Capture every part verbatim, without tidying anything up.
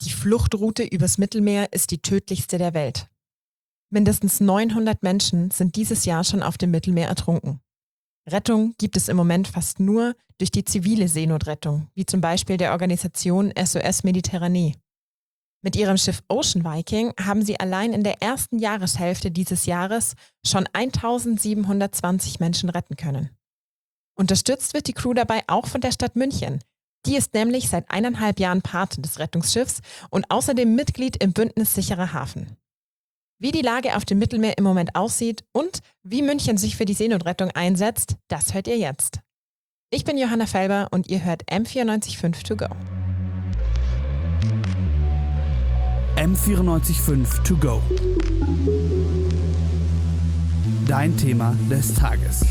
Die Fluchtroute übers Mittelmeer ist die tödlichste der Welt. Mindestens neunhundert Menschen sind dieses Jahr schon auf dem Mittelmeer ertrunken. Rettung gibt es im Moment fast nur durch die zivile Seenotrettung, wie zum Beispiel der Organisation S O S Mediterranee. Mit ihrem Schiff Ocean Viking haben sie allein in der ersten Jahreshälfte dieses Jahres schon eintausendsiebenhundertzwanzig Menschen retten können. Unterstützt wird die Crew dabei auch von der Stadt München. Die ist nämlich seit eineinhalb Jahren Pate des Rettungsschiffs und außerdem Mitglied im Bündnis Sicherer Hafen. Wie die Lage auf dem Mittelmeer im Moment aussieht und wie München sich für die Seenotrettung einsetzt, das hört ihr jetzt. Ich bin Johanna Felber und ihr hört M vierundneunzig Komma fünf To Go. M vierundneunzig Komma fünf To Go. Dein Thema des Tages.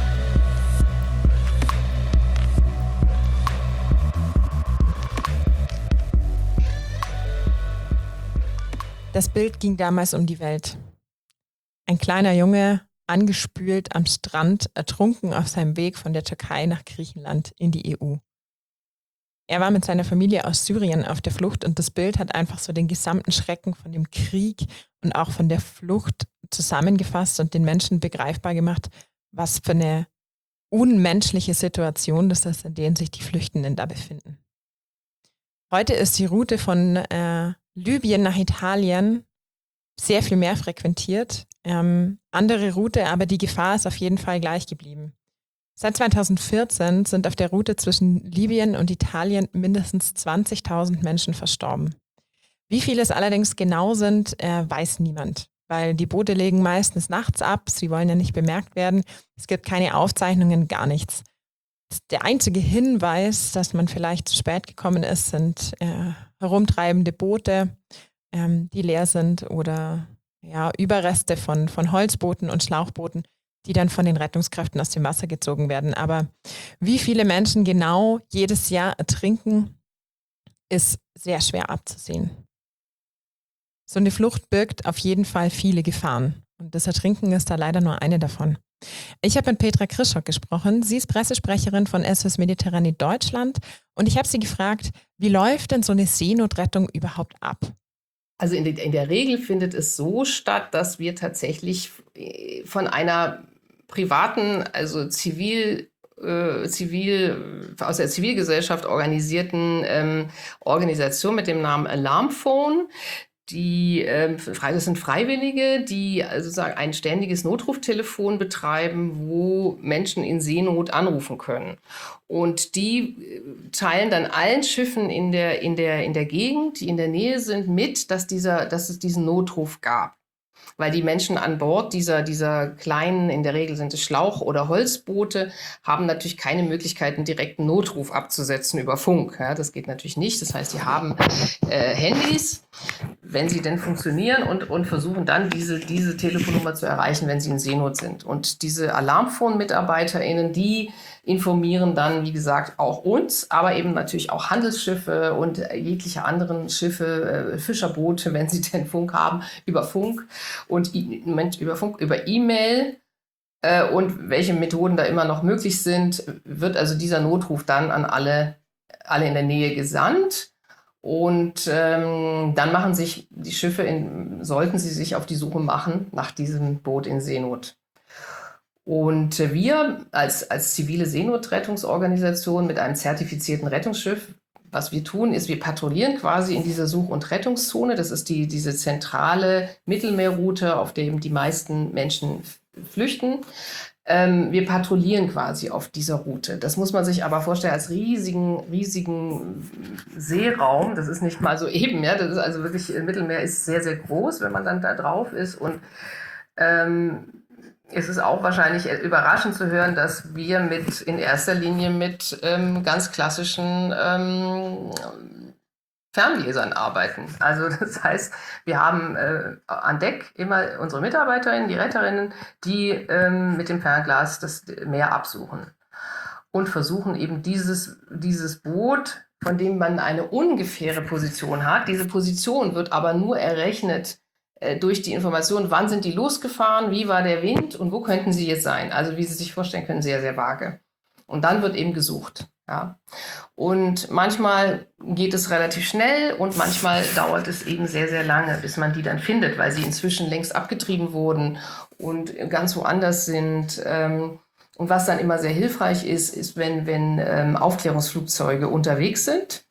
Das Bild ging damals um die Welt. Ein kleiner Junge, angespült am Strand, ertrunken auf seinem Weg von der Türkei nach Griechenland in die E U. Er war mit seiner Familie aus Syrien auf der Flucht und das Bild hat einfach so den gesamten Schrecken von dem Krieg und auch von der Flucht zusammengefasst und den Menschen begreifbar gemacht, was für eine unmenschliche Situation das ist, in der sich die Flüchtenden da befinden. Heute ist die Route von äh, Libyen nach Italien sehr viel mehr frequentiert. Ähm, andere Route, aber die Gefahr ist auf jeden Fall gleich geblieben. Seit zweitausendvierzehn sind auf der Route zwischen Libyen und Italien mindestens zwanzigtausend Menschen verstorben. Wie viele es allerdings genau sind, äh, weiß niemand, weil die Boote legen meistens nachts ab, sie wollen ja nicht bemerkt werden, es gibt keine Aufzeichnungen, gar nichts. Der einzige Hinweis, dass man vielleicht zu spät gekommen ist, sind äh, herumtreibende Boote, ähm, die leer sind oder ja, Überreste von, von Holzbooten und Schlauchbooten, die dann von den Rettungskräften aus dem Wasser gezogen werden. Aber wie viele Menschen genau jedes Jahr ertrinken, ist sehr schwer abzusehen. So eine Flucht birgt auf jeden Fall viele Gefahren. Und das Ertrinken ist da leider nur eine davon. Ich habe mit Petra Krischock gesprochen. Sie ist Pressesprecherin von S O S Mediterranee Deutschland. Und ich habe sie gefragt, wie läuft denn so eine Seenotrettung überhaupt ab? Also in, de, in der Regel findet es so statt, dass wir tatsächlich von einer privaten, also zivil, äh, zivil aus der Zivilgesellschaft organisierten ähm, Organisation mit dem Namen Alarmphone, die ähm, das sind Freiwillige, die also sagen, ein ständiges Notruftelefon betreiben, wo Menschen in Seenot anrufen können. Und die teilen dann allen Schiffen in der, in der, in der Gegend, die in der Nähe sind, mit, dass, dieser, dass es diesen Notruf gab. Weil die Menschen an Bord dieser, dieser kleinen, in der Regel sind es Schlauch- oder Holzboote, haben natürlich keine Möglichkeit, einen direkten Notruf abzusetzen über Funk. Ja, das geht natürlich nicht. Das heißt, die haben äh, Handys, wenn sie denn funktionieren, und, und versuchen dann, diese, diese Telefonnummer zu erreichen, wenn sie in Seenot sind. Und diese Alarmphone-MitarbeiterInnen, die informieren dann, wie gesagt, auch uns, aber eben natürlich auch Handelsschiffe und jegliche anderen Schiffe, äh, Fischerboote, wenn sie denn Funk haben, über Funk und im Moment über Funk, über E-Mail äh, und welche Methoden da immer noch möglich sind, wird also dieser Notruf dann an alle, alle in der Nähe gesandt. Und ähm, dann machen sich die Schiffe, in, sollten sie sich auf die Suche machen nach diesem Boot in Seenot. Und wir als, als zivile Seenotrettungsorganisation mit einem zertifizierten Rettungsschiff, was wir tun, ist, wir patrouillieren quasi in dieser Such- und Rettungszone. Das ist die, diese zentrale Mittelmeerroute, auf der die meisten Menschen flüchten. Ähm, wir patrouillieren quasi auf dieser Route. Das muss man sich aber vorstellen als riesigen, riesigen Seeraum. Das ist nicht mal so eben, ja. Das ist also wirklich, Mittelmeer ist sehr, sehr groß, wenn man dann da drauf ist. Und ähm, es ist auch wahrscheinlich überraschend zu hören, dass wir mit in erster Linie mit ähm, ganz klassischen ähm, Fernlesern arbeiten. Also das heißt, wir haben äh, an Deck immer unsere Mitarbeiterinnen, die Retterinnen, die ähm, mit dem Fernglas das Meer absuchen und versuchen eben dieses, dieses Boot, von dem man eine ungefähre Position hat. Diese Position wird aber nur errechnet durch die Information, wann sind die losgefahren, wie war der Wind und wo könnten sie jetzt sein. Also wie Sie sich vorstellen können, sehr, sehr vage. Und dann wird eben gesucht. Ja. Und manchmal geht es relativ schnell und manchmal dauert es eben sehr, sehr lange, bis man die dann findet, weil sie inzwischen längst abgetrieben wurden und ganz woanders sind. Und was dann immer sehr hilfreich ist, ist, wenn, wenn Aufklärungsflugzeuge unterwegs sind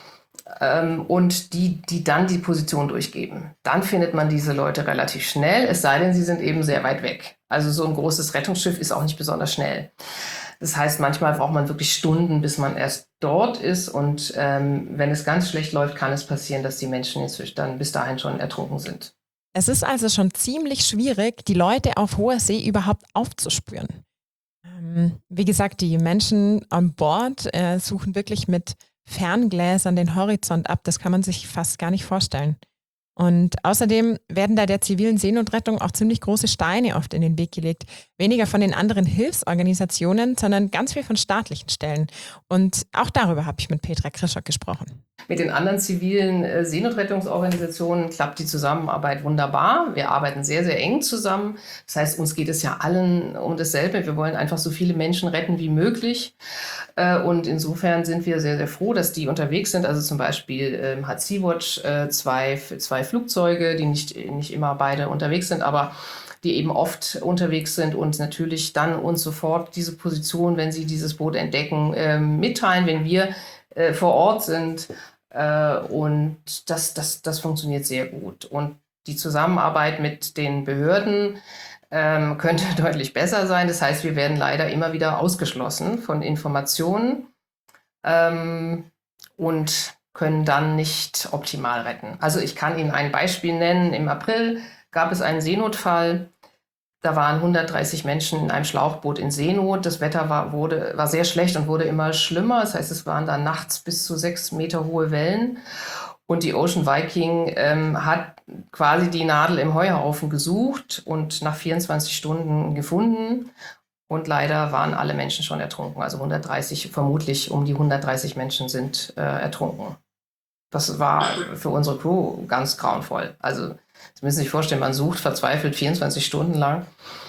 und die, die dann die Position durchgeben. Dann findet man diese Leute relativ schnell, es sei denn, sie sind eben sehr weit weg. Also so ein großes Rettungsschiff ist auch nicht besonders schnell. Das heißt, manchmal braucht man wirklich Stunden, bis man erst dort ist. Und ähm, wenn es ganz schlecht läuft, kann es passieren, dass die Menschen inzwischen dann bis dahin schon ertrunken sind. Es ist also schon ziemlich schwierig, die Leute auf hoher See überhaupt aufzuspüren. Ähm, wie gesagt, die Menschen an Bord äh, suchen wirklich mit Ferngläsern den Horizont ab. Das kann man sich fast gar nicht vorstellen. Und außerdem werden da der zivilen Seenotrettung auch ziemlich große Steine oft in den Weg gelegt. Weniger von den anderen Hilfsorganisationen, sondern ganz viel von staatlichen Stellen. Und auch darüber habe ich mit Petra Krischock gesprochen. Mit den anderen zivilen äh, Seenotrettungsorganisationen klappt die Zusammenarbeit wunderbar. Wir arbeiten sehr, sehr eng zusammen. Das heißt, uns geht es ja allen um dasselbe. Wir wollen einfach so viele Menschen retten wie möglich. Äh, und insofern sind wir sehr, sehr froh, dass die unterwegs sind. Also zum Beispiel ähm, hat Sea-Watch äh, zwei, zwei Flugzeuge, die nicht, nicht immer beide unterwegs sind, aber die eben oft unterwegs sind und natürlich dann uns sofort diese Position, wenn sie dieses Boot entdecken, äh, mitteilen, wenn wir äh, vor Ort sind. Äh, und das, das, das funktioniert sehr gut. Und die Zusammenarbeit mit den Behörden ähm, könnte deutlich besser sein. Das heißt, wir werden leider immer wieder ausgeschlossen von Informationen ähm, und können dann nicht optimal retten. Also ich kann Ihnen ein Beispiel nennen. Im April gab es einen Seenotfall. Da waren hundertdreißig Menschen in einem Schlauchboot in Seenot. Das Wetter war, wurde, war sehr schlecht und wurde immer schlimmer. Das heißt, es waren dann nachts bis zu sechs Meter hohe Wellen. Und die Ocean Viking ähm, hat quasi die Nadel im Heuhaufen gesucht und nach vierundzwanzig Stunden gefunden. Und leider waren alle Menschen schon ertrunken. Also hundertdreißig, vermutlich um die hundertdreißig Menschen sind äh, ertrunken. Das war für unsere Crew ganz grauenvoll. Also Sie müssen sich vorstellen, man sucht verzweifelt vierundzwanzig Stunden lang.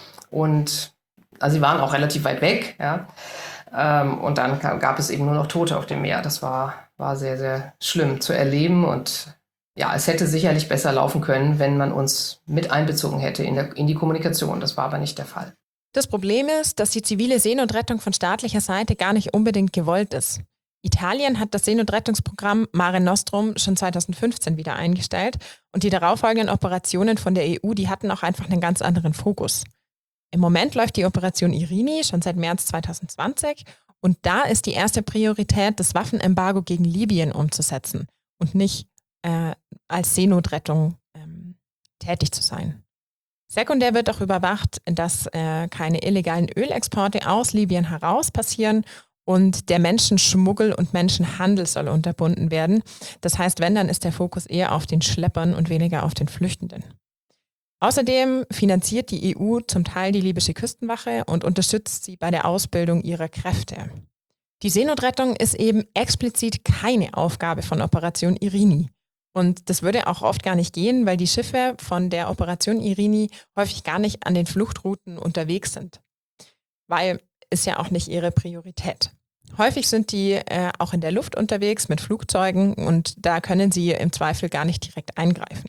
Und also sie waren auch relativ weit weg. Ja. Ähm, und dann gab es eben nur noch Tote auf dem Meer. Das war, war sehr, sehr schlimm zu erleben. Und ja, es hätte sicherlich besser laufen können, wenn man uns mit einbezogen hätte in, der, in die Kommunikation. Das war aber nicht der Fall. Das Problem ist, dass die zivile Seenotrettung von staatlicher Seite gar nicht unbedingt gewollt ist. Italien hat das Seenotrettungsprogramm Mare Nostrum schon zweitausendfünfzehn wieder eingestellt und die darauffolgenden Operationen von der E U, die hatten auch einfach einen ganz anderen Fokus. Im Moment läuft die Operation Irini schon seit März zweitausendzwanzig und da ist die erste Priorität, das Waffenembargo gegen Libyen umzusetzen und nicht äh, als Seenotrettung ähm, tätig zu sein. Sekundär wird auch überwacht, dass äh, keine illegalen Ölexporte aus Libyen heraus passieren und der Menschenschmuggel und Menschenhandel soll unterbunden werden. Das heißt, wenn, dann ist der Fokus eher auf den Schleppern und weniger auf den Flüchtenden. Außerdem finanziert die E U zum Teil die libysche Küstenwache und unterstützt sie bei der Ausbildung ihrer Kräfte. Die Seenotrettung ist eben explizit keine Aufgabe von Operation Irini. Und das würde auch oft gar nicht gehen, weil die Schiffe von der Operation Irini häufig gar nicht an den Fluchtrouten unterwegs sind. Weil ist ja auch nicht ihre Priorität. Häufig sind die äh, auch in der Luft unterwegs mit Flugzeugen und da können sie im Zweifel gar nicht direkt eingreifen.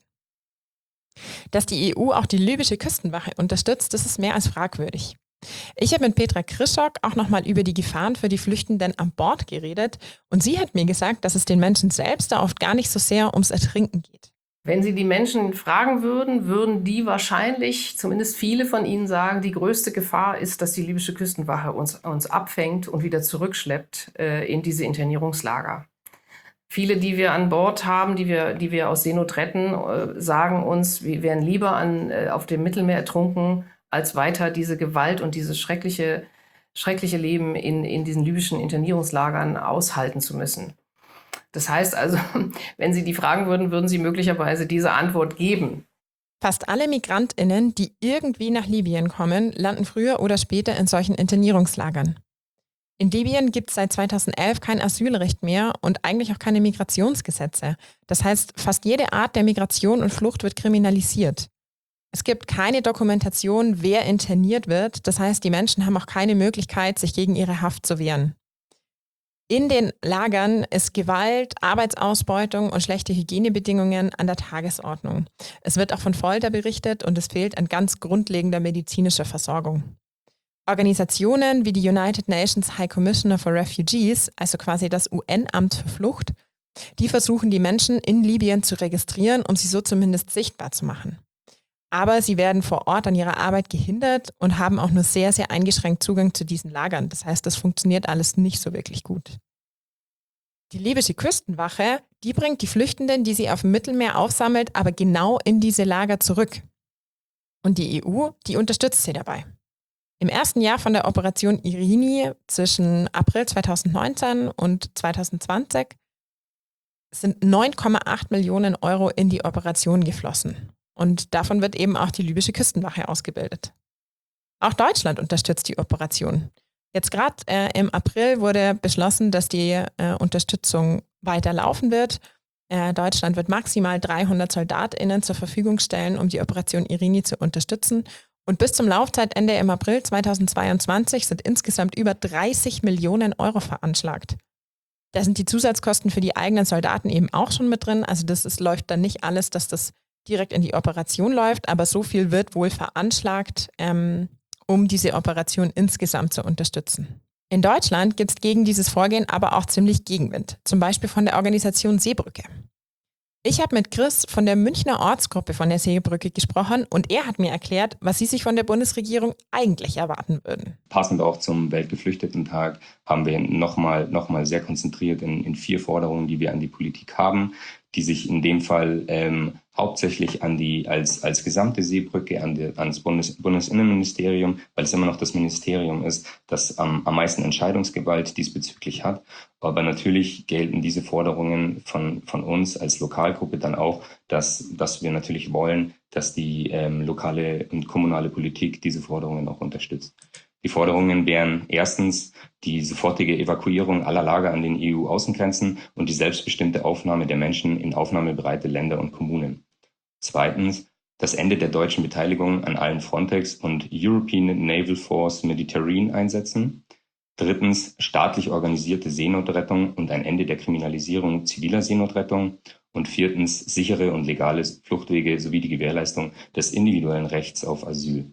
Dass die E U auch die libysche Küstenwache unterstützt, das ist mehr als fragwürdig. Ich habe mit Petra Krischock auch nochmal über die Gefahren für die Flüchtenden an Bord geredet und sie hat mir gesagt, dass es den Menschen selbst da oft gar nicht so sehr ums Ertrinken geht. Wenn Sie die Menschen fragen würden, würden die wahrscheinlich, zumindest viele von ihnen sagen, die größte Gefahr ist, dass die libysche Küstenwache uns, uns abfängt und wieder zurückschleppt äh, in diese Internierungslager. Viele, die wir an Bord haben, die wir, die wir aus Seenot retten, äh, sagen uns, wir wären lieber an, äh, auf dem Mittelmeer ertrunken, als weiter diese Gewalt und dieses schreckliche, schreckliche Leben in, in diesen libyschen Internierungslagern aushalten zu müssen. Das heißt also, wenn Sie die fragen würden, würden Sie möglicherweise diese Antwort geben. Fast alle MigrantInnen, die irgendwie nach Libyen kommen, landen früher oder später in solchen Internierungslagern. In Libyen gibt es seit zweitausendelf kein Asylrecht mehr und eigentlich auch keine Migrationsgesetze. Das heißt, fast jede Art der Migration und Flucht wird kriminalisiert. Es gibt keine Dokumentation, wer interniert wird. Das heißt, die Menschen haben auch keine Möglichkeit, sich gegen ihre Haft zu wehren. In den Lagern ist Gewalt, Arbeitsausbeutung und schlechte Hygienebedingungen an der Tagesordnung. Es wird auch von Folter berichtet und es fehlt an ganz grundlegender medizinischer Versorgung. Organisationen wie die United Nations High Commissioner for Refugees, also quasi das U N-Amt für Flucht, die versuchen, die Menschen in Libyen zu registrieren, um sie so zumindest sichtbar zu machen. Aber sie werden vor Ort an ihrer Arbeit gehindert und haben auch nur sehr, sehr eingeschränkt Zugang zu diesen Lagern. Das heißt, das funktioniert alles nicht so wirklich gut. Die libysche Küstenwache, die bringt die Flüchtenden, die sie auf dem Mittelmeer aufsammelt, aber genau in diese Lager zurück. Und die E U, die unterstützt sie dabei. Im ersten Jahr von der Operation Irini zwischen April zweitausendneunzehn und zweitausendzwanzig sind neun Komma acht Millionen Euro in die Operation geflossen. Und davon wird eben auch die libysche Küstenwache ausgebildet. Auch Deutschland unterstützt die Operation. Jetzt gerade äh, im April wurde beschlossen, dass die äh, Unterstützung weiterlaufen wird. Äh, Deutschland wird maximal dreihundert SoldatInnen zur Verfügung stellen, um die Operation Irini zu unterstützen. Und bis zum Laufzeitende im April zweitausendzweiundzwanzig sind insgesamt über dreißig Millionen Euro veranschlagt. Da sind die Zusatzkosten für die eigenen Soldaten eben auch schon mit drin. Also das ist, läuft dann nicht alles, dass das direkt in die Operation läuft, aber so viel wird wohl veranschlagt, ähm, um diese Operation insgesamt zu unterstützen. In Deutschland gibt es gegen dieses Vorgehen aber auch ziemlich Gegenwind, zum Beispiel von der Organisation Seebrücke. Ich habe mit Chris von der Münchner Ortsgruppe von der Seebrücke gesprochen und er hat mir erklärt, was sie sich von der Bundesregierung eigentlich erwarten würden. Passend auch zum Weltgeflüchtetentag haben wir nochmal noch mal sehr konzentriert in, in vier Forderungen, die wir an die Politik haben, die sich in dem Fall ähm, hauptsächlich an die als als gesamte Seebrücke an die, ans Bundes, Bundesinnenministerium, weil es immer noch das Ministerium ist, das am, am meisten Entscheidungsgewalt diesbezüglich hat. Aber natürlich gelten diese Forderungen von von uns als Lokalgruppe dann auch, dass dass wir natürlich wollen, dass die ähm, lokale und kommunale Politik diese Forderungen auch unterstützt. Die Forderungen wären erstens die sofortige Evakuierung aller Lager an den E U-Außengrenzen und die selbstbestimmte Aufnahme der Menschen in aufnahmebereite Länder und Kommunen. Zweitens das Ende der deutschen Beteiligung an allen Frontex- und European Naval Force Mediterranean Einsätzen. Drittens staatlich organisierte Seenotrettung und ein Ende der Kriminalisierung ziviler Seenotrettung. Und viertens sichere und legale Fluchtwege sowie die Gewährleistung des individuellen Rechts auf Asyl.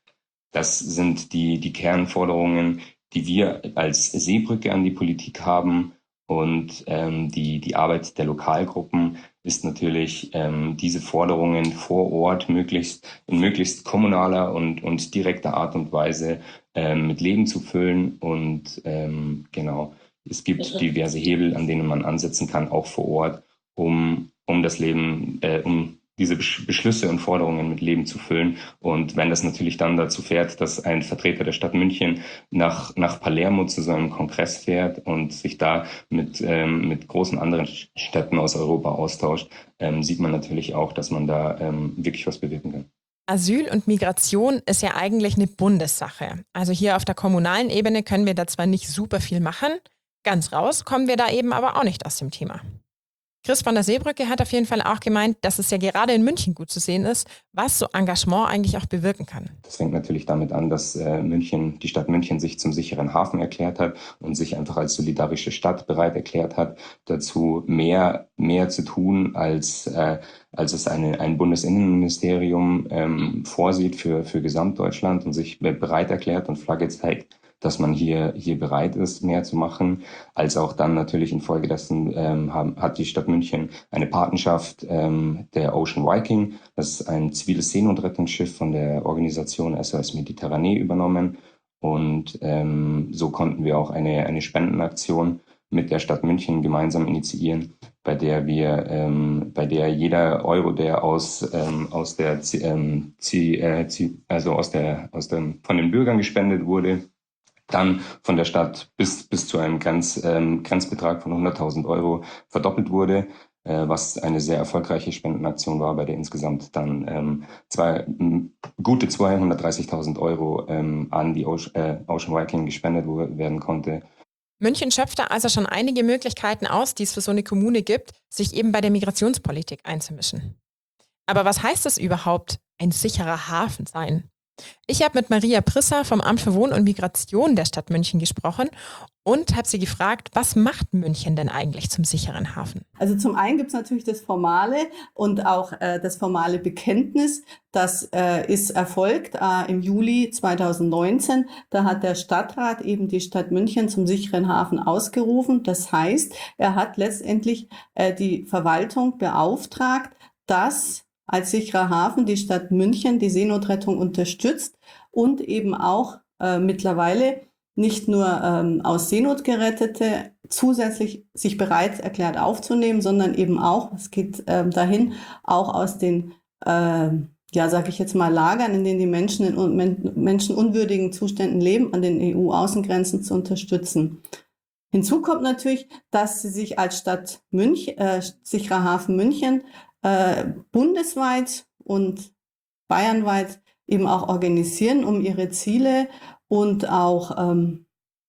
Das sind die, die Kernforderungen, die wir als Seebrücke an die Politik haben. Und ähm, die, die Arbeit der Lokalgruppen ist natürlich, ähm, diese Forderungen vor Ort möglichst in möglichst kommunaler und, und direkter Art und Weise ähm, mit Leben zu füllen. Und ähm, genau, es gibt diverse Hebel, an denen man ansetzen kann, auch vor Ort, um, um das Leben, äh, um diese Beschlüsse und Forderungen mit Leben zu füllen. Und wenn das natürlich dann dazu fährt, dass ein Vertreter der Stadt München nach, nach Palermo zu seinem Kongress fährt und sich da mit, ähm, mit großen anderen Städten aus Europa austauscht, ähm, sieht man natürlich auch, dass man da ähm, wirklich was bewirken kann. Asyl und Migration ist ja eigentlich eine Bundessache. Also hier auf der kommunalen Ebene können wir da zwar nicht super viel machen, ganz raus kommen wir da eben aber auch nicht aus dem Thema. Chris von der Seebrücke hat auf jeden Fall auch gemeint, dass es ja gerade in München gut zu sehen ist, was so Engagement eigentlich auch bewirken kann. Das fängt natürlich damit an, dass äh, München, die Stadt München sich zum sicheren Hafen erklärt hat und sich einfach als solidarische Stadt bereit erklärt hat, dazu mehr, mehr zu tun, als, äh, als es eine, ein Bundesinnenministerium ähm, vorsieht für, für Gesamtdeutschland und sich bereit erklärt und Flagge zeigt, dass man hier hier bereit ist, mehr zu machen, als auch dann natürlich infolgedessen ähm, haben, hat die Stadt München eine Patenschaft ähm, der Ocean Viking, das ist ein ziviles Seenotrettungsschiff von der Organisation S O S Mediterranee übernommen und ähm, so konnten wir auch eine eine Spendenaktion mit der Stadt München gemeinsam initiieren, bei der wir, ähm, bei der jeder Euro, der aus ähm, aus der ähm, also aus der aus dem von den Bürgern gespendet wurde, dann von der Stadt bis bis zu einem Grenz, ähm, Grenzbetrag von hunderttausend Euro verdoppelt wurde, äh, was eine sehr erfolgreiche Spendenaktion war, bei der insgesamt dann ähm, zwei, m, gute zweihundertdreißigtausend Euro ähm, an die Ocean, äh, Ocean Viking gespendet werden konnte. München schöpft da also schon einige Möglichkeiten aus, die es für so eine Kommune gibt, sich eben bei der Migrationspolitik einzumischen. Aber was heißt das überhaupt, ein sicherer Hafen sein? Ich habe mit Maria Prisser vom Amt für Wohnen und Migration der Stadt München gesprochen und habe sie gefragt, was macht München denn eigentlich zum sicheren Hafen? Also zum einen gibt es natürlich das formale und auch äh, das formale Bekenntnis. Das äh, ist erfolgt äh, im Juli zweitausendneunzehn. Da hat der Stadtrat eben die Stadt München zum sicheren Hafen ausgerufen. Das heißt, er hat letztendlich äh, die Verwaltung beauftragt, dass als sicherer Hafen die Stadt München die Seenotrettung unterstützt und eben auch äh, mittlerweile nicht nur ähm, aus Seenotgerettete zusätzlich sich bereit erklärt aufzunehmen, sondern eben auch, es geht ähm, dahin, auch aus den, äh, ja, sage ich jetzt mal, Lagern, in denen die Menschen in un men menschenunwürdigen Zuständen leben, an den E U-Außengrenzen zu unterstützen. Hinzu kommt natürlich, dass sie sich als Stadt München, äh, sicherer Hafen München, äh, bundesweit und bayernweit eben auch organisieren, um ihre Ziele und auch, ähm,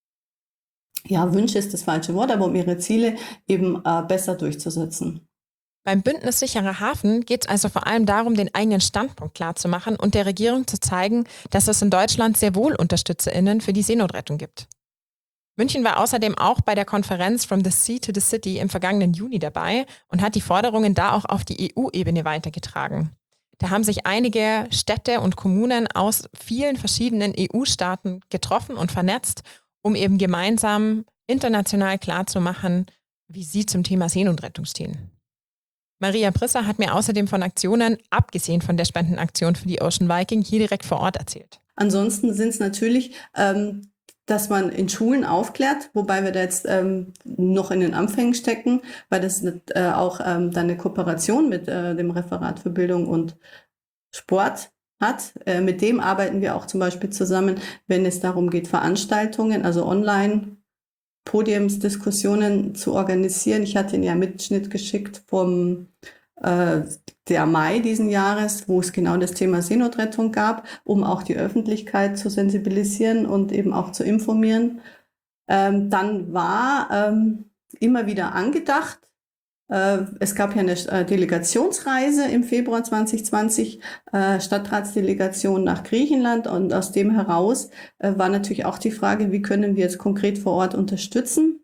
ja, Wünsche ist das falsche Wort, aber um ihre Ziele eben äh, besser durchzusetzen. Beim Bündnis Sicherer Hafen geht es also vor allem darum, den eigenen Standpunkt klarzumachen und der Regierung zu zeigen, dass es in Deutschland sehr wohl UnterstützerInnen für die Seenotrettung gibt. München war außerdem auch bei der Konferenz From the Sea to the City im vergangenen Juni dabei und hat die Forderungen da auch auf die E U-Ebene weitergetragen. Da haben sich einige Städte und Kommunen aus vielen verschiedenen E U-Staaten getroffen und vernetzt, um eben gemeinsam international klarzumachen, wie sie zum Thema Seenotrettung stehen. Maria Prisser hat mir außerdem von Aktionen, abgesehen von der Spendenaktion für die Ocean Viking, hier direkt vor Ort erzählt. Ansonsten sind es natürlich, ähm, dass man in Schulen aufklärt, wobei wir da jetzt ähm, noch in den Anfängen stecken, weil das äh, auch ähm, dann eine Kooperation mit äh, dem Referat für Bildung und Sport hat. Äh, mit dem arbeiten wir auch zum Beispiel zusammen, wenn es darum geht, Veranstaltungen, also online Podiumsdiskussionen zu organisieren. Ich hatte Ihnen ja Mitschnitt geschickt vom äh, der Mai diesen Jahres, wo es genau das Thema Seenotrettung gab, um auch die Öffentlichkeit zu sensibilisieren und eben auch zu informieren. Ähm, dann war ähm, immer wieder angedacht, äh, es gab ja eine äh, Delegationsreise im Februar zwanzig zwanzig, äh, Stadtratsdelegation nach Griechenland, und aus dem heraus äh, war natürlich auch die Frage, wie können wir jetzt konkret vor Ort unterstützen?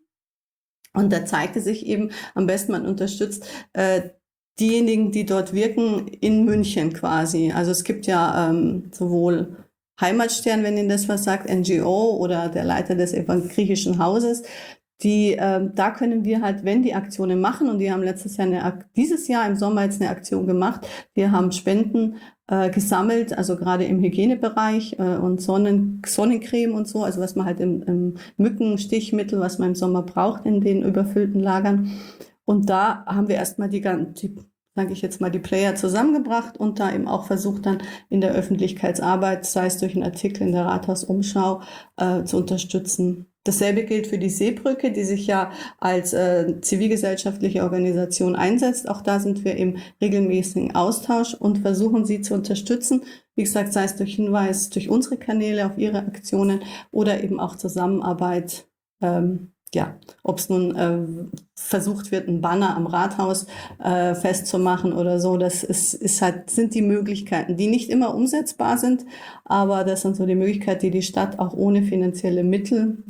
Und da zeigte sich eben, am besten man unterstützt äh, diejenigen, die dort wirken, in München quasi. Also es gibt ja ähm, sowohl Heimatstern, wenn Ihnen das was sagt, N G O oder der Leiter des Griechischen Hauses, die, ähm, da können wir halt, wenn die Aktionen machen, und die haben letztes Jahr eine, dieses Jahr im Sommer jetzt eine Aktion gemacht, wir haben Spenden äh, gesammelt, also gerade im Hygienebereich äh, und Sonnen, Sonnencreme und so, also was man halt im, im Mückenstichmittel, was man im Sommer braucht in den überfüllten Lagern. Und da haben wir erstmal die ganzen, sage ich jetzt mal, die Player zusammengebracht und da eben auch versucht, dann in der Öffentlichkeitsarbeit, sei es durch einen Artikel in der Rathausumschau, äh, zu unterstützen. Dasselbe gilt für die Seebrücke, die sich ja als äh, zivilgesellschaftliche Organisation einsetzt. Auch da sind wir im regelmäßigen Austausch und versuchen, sie zu unterstützen. Wie gesagt, sei es durch Hinweis, durch unsere Kanäle auf ihre Aktionen oder eben auch Zusammenarbeit. Ähm, ja, ob es nun äh, versucht wird, einen Banner am Rathaus äh, festzumachen oder so, das ist, ist halt, sind die Möglichkeiten, die nicht immer umsetzbar sind, aber das sind so die Möglichkeiten, die die Stadt auch ohne finanzielle Mittel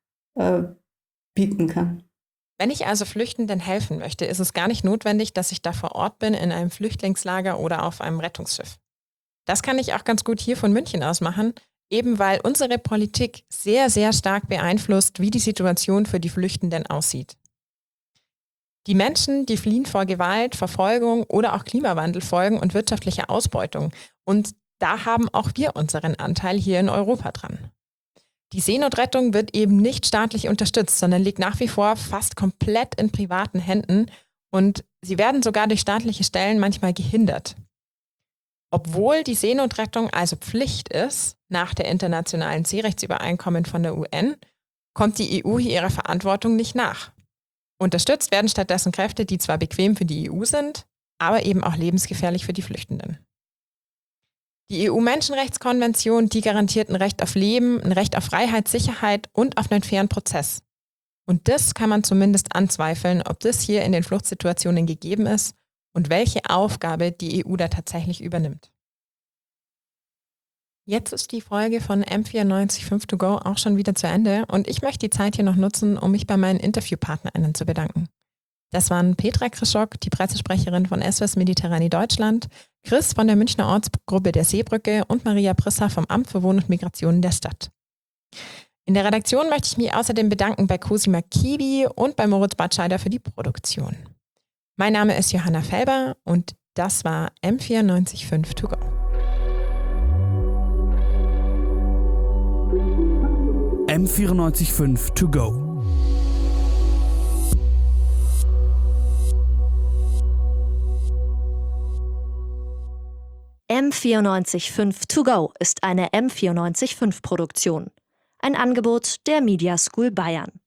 äh, bieten kann. Wenn ich also Flüchtenden helfen möchte, ist es gar nicht notwendig, dass ich da vor Ort bin, in einem Flüchtlingslager oder auf einem Rettungsschiff. Das kann ich auch ganz gut hier von München aus machen, eben weil unsere Politik sehr, sehr stark beeinflusst, wie die Situation für die Flüchtenden aussieht. Die Menschen, die fliehen vor Gewalt, Verfolgung oder auch Klimawandelfolgen und wirtschaftlicher Ausbeutung. Und da haben auch wir unseren Anteil hier in Europa dran. Die Seenotrettung wird eben nicht staatlich unterstützt, sondern liegt nach wie vor fast komplett in privaten Händen und sie werden sogar durch staatliche Stellen manchmal gehindert. Obwohl die Seenotrettung also Pflicht ist, nach der internationalen Seerechtsübereinkommen von der U N, kommt die E U hier ihrer Verantwortung nicht nach. Unterstützt werden stattdessen Kräfte, die zwar bequem für die E U sind, aber eben auch lebensgefährlich für die Flüchtenden. Die E U-Menschenrechtskonvention, die garantiert ein Recht auf Leben, ein Recht auf Freiheit, Sicherheit und auf einen fairen Prozess. Und das kann man zumindest anzweifeln, ob das hier in den Fluchtsituationen gegeben ist und welche Aufgabe die E U da tatsächlich übernimmt. Jetzt ist die Folge von M vierundneunzig Komma fünf to go auch schon wieder zu Ende und ich möchte die Zeit hier noch nutzen, um mich bei meinen InterviewpartnerInnen zu bedanken. Das waren Petra Krischok, die Pressesprecherin von S O S Mediterrani Deutschland, Chris von der Münchner Ortsgruppe der Seebrücke und Maria Prisser vom Amt für Wohnen und Migration der Stadt. In der Redaktion möchte ich mich außerdem bedanken bei Cosima Kibi und bei Moritz Batscheider für die Produktion. Mein Name ist Johanna Felber und das war M vierundneunzig Komma fünf to go. M vierundneunzig Komma fünf to go. M vierundneunzig Komma fünf to go ist eine M vierundneunzig Komma fünf Produktion. Ein Angebot der Media School Bayern.